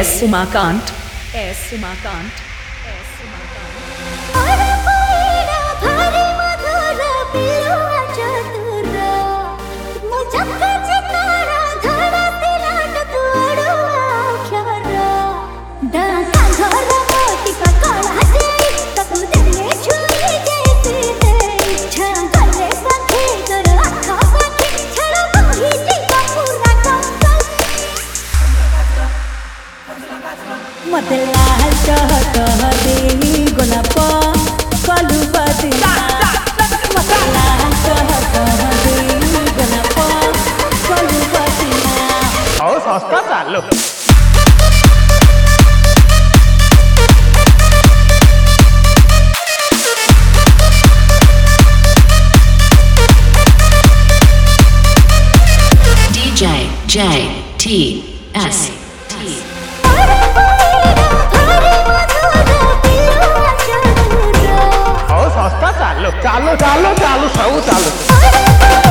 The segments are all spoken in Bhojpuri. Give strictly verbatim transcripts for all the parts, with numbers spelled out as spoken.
S. Umakant. S. Umakant. S. Umakant. मते लाल चहट दे गोलाप कलु बदला मते लाल चहट दे गोलाप कलु बदला आओ सस्ता चालो D J J T S T आओ सस्ता चालो चालो चालो चालो सब चालो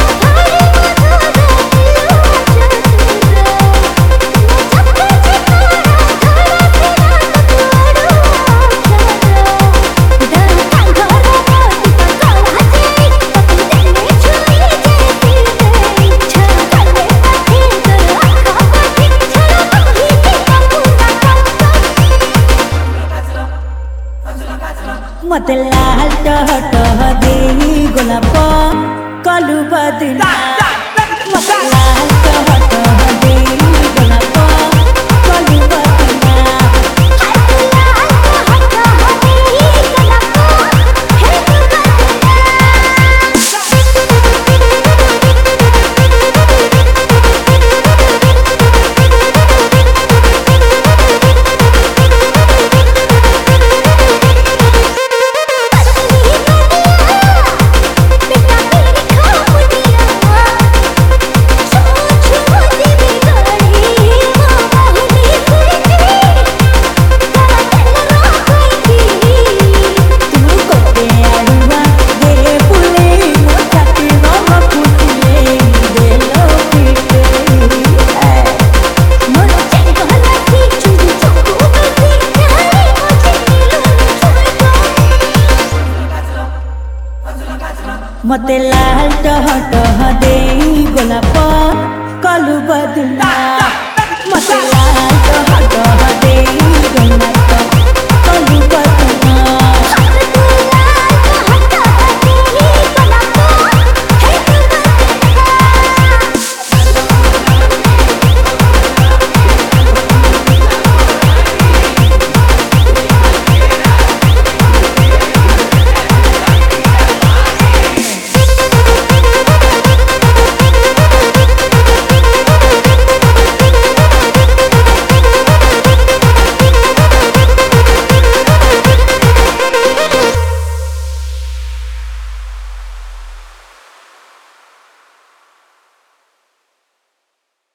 मते लाल टहट दे गोलाप कलु बदला मते लाल टहट दे गोलाप कलु बदला मते लाल टहट दे गोलाप कलु बदला मते लाल टहट दे गोलाप